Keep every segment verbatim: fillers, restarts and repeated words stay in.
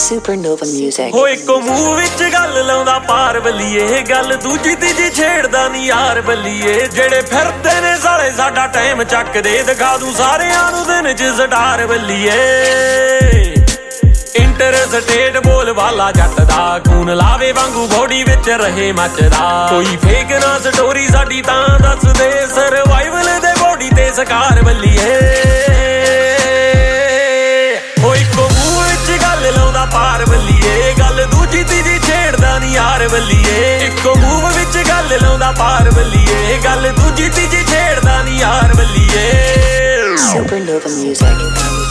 Supernova music. ਹੋ ਇੱਕੋ ਮੂੰਹ ਵਿੱਚ ਗੱਲ ਲਾਉਂਦਾ ਪਾਰ ਬੱਲੀਏ, ਗੱਲ ਦੂਜੀ ਤੀਜੀ ਛੇੜਦਾ ਨੀ ਯਾਰ ਬੱਲੀਏ। ਜਿਹੜੇ ਫਿਰਦੇ ਨੇ ਸਾਲੇ ਸਾਡਾ ਟਾਈਮ ਚੱਕਦੇ, ਦਿਖਾ ਦੂੰ ਸਾਰਿਆਂ ਨੂੰ ਦਿਨ ਚ ਸਟਾਰ ਬੱਲੀਏ। ਇੰਟਰ ਸਟੇਟ ਬੋਲ ਵਾਲਾ ਜੱਟ ਦਾ, ਖੂਨ ਲਾਵੇ ਵਾਂਗੂ ਬੋਡੀ ਵਿੱਚ ਰਹੇ ਮੱਚਦਾ। ਕੋਈ ਫੇਕ ਨਾ ਸਟੋਰੀ ਸਾਡੀ ਤਾਂ ਦੱਸ ਦੇ, ਸਰਵਾਈਵਲ ਦੇ ਬੋਡੀ ਤੇ ਸਕਾਰ ਬੱਲੀਏ। ਹੋ ਇੱਕੋ ਮੂੰਹ ਵਿੱਚ ਗੱਲ ਲਾਉਂਦਾ ਪਾਰ ਬੱਲੀਏ, ਗੱਲ ਦੂਜੀ ਤੀਜੀ ਛੇੜਦਾ ਨੀ ਯਾਰ ਬੱਲੀਏ। ਇੱਕੋ ਮੂੰਹ ਵਿੱਚ ਗੱਲ ਲਾਉਂਦਾ ਪਾਰ ਬੱਲੀਏ, ਗੱਲ ਦੂਜੀ ਤੀਜੀ ਛੇੜਦਾ ਨੀ ਯਾਰ ਬੱਲੀਏ। Supernova music.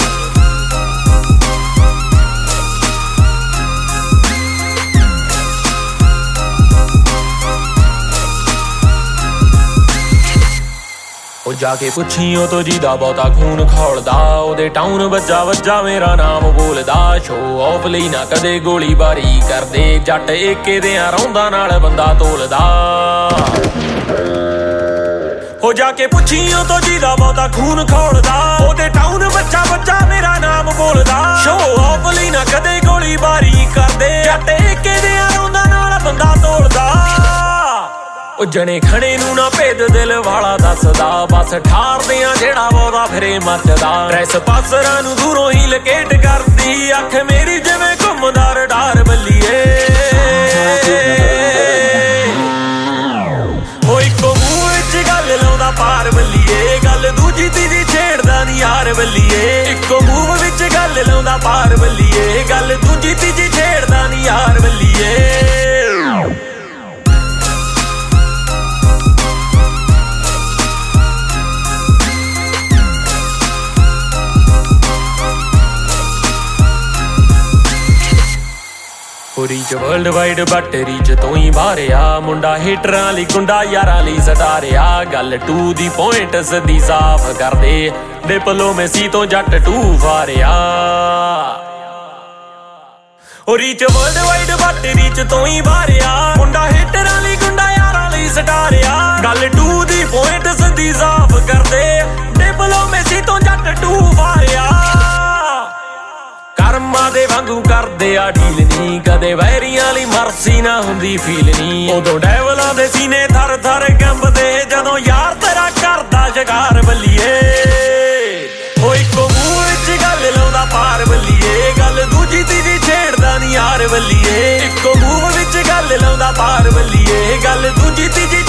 ਉਹ ਜਾ ਕੇ ਪੁੱਛੀ ਉਹ ਤੋਂ ਜਿਹਦਾ ਬਹੁਤਾ ਖੂਨ ਖੌਲਦਾ, ਉਹਦੇ ਟਾਊਨ ਵੱਜਾ ਵੱਜਾ ਮੇਰਾ ਨਾਮ ਬੋਲਦਾ। ਸ਼ੋ ਆਫ ਲਈ ਨਾ ਕਦੇ ਗੋਲੀਬਾਰੀ ਕਰਦੇ, ਜੱਟ ਏਕੇ ਦਿਆਂ ਰੌਂਦਾ ਨਾਲ ਬੰਦਾ ਤੋਲਦਾ। ਹੋ ਜਾ ਕੇ ਪੁੱਛੀ ਉਹ ਤੋਂ ਜਿਹਦਾ ਬਹੁਤਾ ਖੂਨ ਖੌਲਦਾ, ਉਹਦੇ ਟਾਊਨ ਵੱਜਾ ਵੱਜਾ ਮੇਰਾ ਨਾਮ ਬੋਲਦਾ। ਸ਼ੋ ਆਫ ਲਈ ਨਾ ਕਦੇ ਗੋਲੀਬਾਰੀ ਕਰਦੇ, ਜੱਟ ਏਕੇ ਦਿਆਂ ਰੌਂਦਾ ਨਾਲ ਬੰਦਾ ਤੋਲਦਾ। ਉਹ ਜਣੇ ਖਣੇ ਨੂੰ ਨਾ ਭੇਦ ਦਿਲ ਵਾਲਾ ਦੱਸਦਾ, ਬਸ ਠਾਰਦੇ ਆ ਜਿਹੜਾ ਬਹੁਤਾ ਫਿਰੇ ਮੱਚਦਾ। ਡਰੈਸ ਪਾਸਰਾਂ ਨੂੰ ਦੂਰੋਂ ਹੀ ਲਕੇਟ ਕਰਦੀ, ਅੱਖ ਮੇਰੀ ਜਿਵੇਂ ਘੁੰਮਦਾ ਰਡਾਰ ਬੱਲੀਏ। ਉਹ ਇੱਕੋ ਮੂੰਹ ਵਿੱਚ ਗੱਲ ਲਾਉਂਦਾ ਪਾਰ ਬੱਲੀਏ, ਗੱਲ ਦੂਜੀ ਤੀਜੀ ਛੇੜਦਾ ਨੀ ਯਾਰ ਬੱਲੀਏ। ਇੱਕੋ ਮੂੰਹ ਵਿੱਚ ਗੱਲ ਲਾਉਂਦਾ ਪਾਰ ਬੱਲੀਏ, ਗੱਲ ਦੂਜੀ ਤੀਜੀ ਛੇੜਦਾ ਨੀ ਯਾਰ ਬੱਲੀਏ। Reach world wide but reach ਤੋਂ ਹੀ ਬਾਹਰਿਆ, ਮੁੰਡਾ ਹੀਟਰਾਂ ਲਈ ਗੁੰਡਾ ਯਾਰਾਂ ਲਈ ਸਟਾਰਿਆ। ਗੱਲ ਟੂ ਦੀ ਪੁਆਇੰਟ ਸਦੀ ਸਾਫ਼ ਕਰਦੇ, ਡਿਪਲੋਮੇਸੀ ਤੋਂ ਜੱਟ ਟੂ ਫਾਰਿਆ। ਉਹ reach world wide but reach ਤੋਂ ਹੀ ਬਾਹਰਿਆ, ਮੁੰਡਾ ਹੀਟਰਾਂ ਲਈ ਗੁੰਡਾ ਯਾਰਾਂ ਲਈ ਸਟਾਰਿਆ। ਗੱਲ ਟੂ ਦੀ ਪੁਆਇੰਟ ਸਦੀ ਸਾਫ਼ ਕਰਦੇ, ਡਿਪਲੋਮੇਸੀ ਤੋਂ ਜੱਟ ਟੂ ਫਾਰਿਆ। ਕਰਮਾਂ ਦੇ ਵਾਂਗੂ ਕਰਦੇ ਆ ਡੀਲ ਨੀ, ਕਦੇ ਵੈਰੀਆਂ ਲਈ ਮਰਸੀ ਨਾ ਹੁੰਦੀ ਫੀਲ ਨੀ। ਉਦੋਂ ਡੈਵਲਾਂ ਦੇ ਸੀਨੇ ਥਰ ਥਰ ਕੰਬਦੇ, ਜਦੋਂ ਯਾਰ ਤੇਰਾ ਕਰਦਾ ਸ਼ਿਕਾਰ ਬੱਲੀਏ। ਉਹ ਇੱਕੋ ਮੂੰਹ ਵਿੱਚ ਗੱਲ ਲਾਉਂਦਾ ਪਾਰ ਬੱਲੀਏ, ਗੱਲ ਦੂਜੀ ਤੀਜੀ ਛੇੜਦਾ ਨੀ ਯਾਰ ਬੱਲੀਏ। ਇੱਕੋ ਮੂੰਹ ਵਿੱਚ ਗੱਲ ਲਾਉਂਦਾ ਪਾਰ ਬੱਲੀਏ, ਗੱਲ ਦੂਜੀ ਤੀਜੀ